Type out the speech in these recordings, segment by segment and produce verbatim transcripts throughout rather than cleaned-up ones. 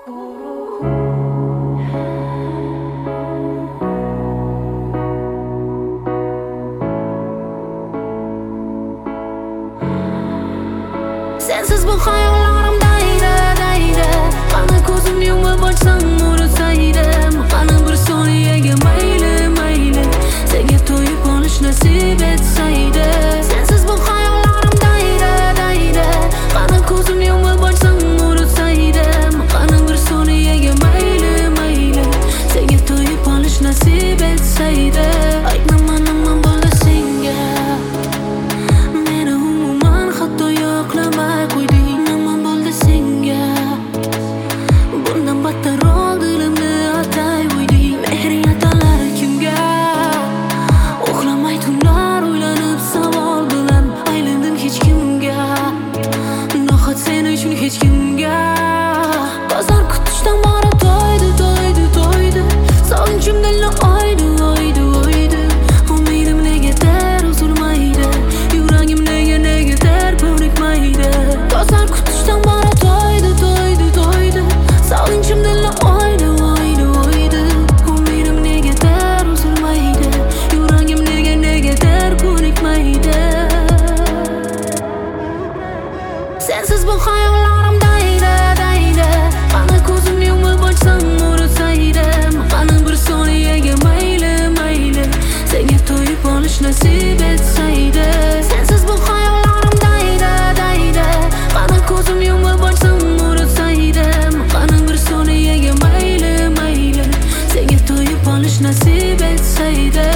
Sensiz bu hayollarim daydi, daydi. Qani ko'zim yumib ochsam urisaydim. Qani bir soniyega mayli, mayli senga to'yib olish nasib etsaydi. Sensiz bu hayollarim daydi, daydi. Qani ko'zim yumib ochsam urisaydim. Qani bir soniyega mayli, mayli senga to'yib olish nasib etsaydi. Aytmaman nima bo'ldi senga, meni umuman hatto yo'qlamay qo'yding. Nima bo'ldi senga, bundan battarroq dilimni atay qo'yding. Mehring atalari kimga, uxlamay tunlar o'ylanib savol bilan aylandim hech kimga, nohaq sen uchun hech kimga. Ko'zlar kutishdan bora to'ydi, to'ydi, to'ydi. Sog'inchim dilni oydi, oydi, oydi. Umidim negadir uzilmaydi, yuragim nega, negadir ko'nikmaydi. Ko'zlar kutishdan bora to'ydi, to'ydi, to'ydi. Sog'inchim dilni oydi, oydi, oydi. Umidim negadir uzilmaydi, yuragim nega, negadir ko'nikmaydi. Sensiz bu hayollarim daydi, daydi. Qani ko'zim yumib ochsam urisaydim. Qani bir soniyega mayli, mayli senga to'yib olish nasib etsaydi. Sensiz bu hayollarim daydi, daydi. Qani ko'zim yumib ochsam urisaydim. Qani bir soniyega mayli, mayli senga to'yib olish nasib etsaydi.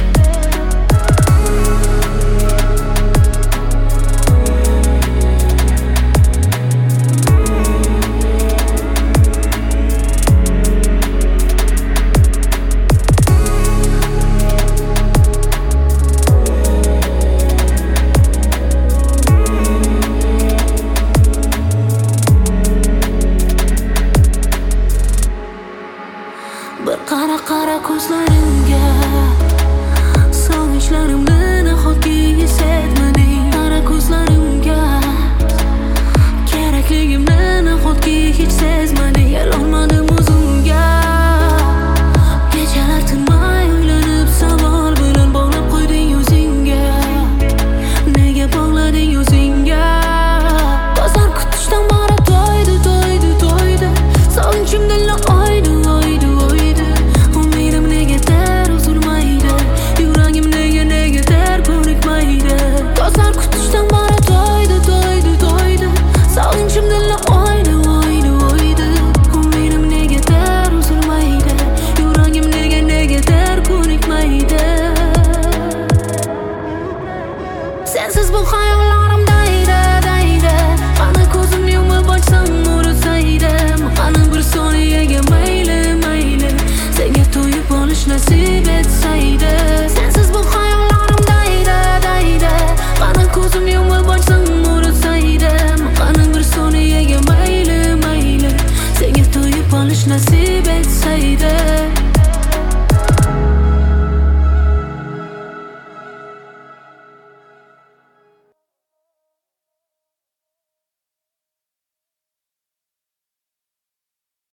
Bir qara qara ko'zlarimga, sog'inchlarimni nahotki his etmading. Qara ko'zlarimga, kerakligimni nahotki hech sezmading. Kelolmadim o'zimga, kechalar tinmay o'ylanib savol bilan bog'lab qo'yding o'zingga. Nega bog'lading o'zingga? Ko'zlar kutishdan bora to'ydi, to'ydi, to'ydi. Sog'inchim dilni oydi, oydi, oydi. Umidim negadir uzilmaydi, yuragim nega, negadir ko'nikmaydi. Ko'zlar kutishdan bora to'ydi, to'ydi, to'ydi. Sog'inchim dilni oydi, oydi, oydi. Umidim negadir uzilmaydi, yuragim nega, negadir ko'nikmaydi. Sensiz bu hayollarim daydi, daydi. Qani ko'zim yumib ochsam urisaydim. Qani bir soniyega mayli, mayli senga to'yib olish nasib etsaydi.